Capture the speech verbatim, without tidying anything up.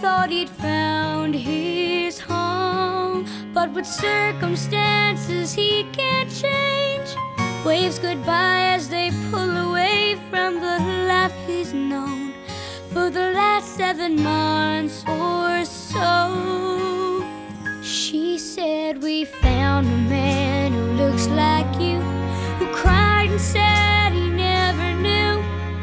thought he'd found his home, but with circumstances he can't change, waves goodbye as they pull away from the life he's known for the last seven months or so. She said, we found a man who looks like you, who cried and said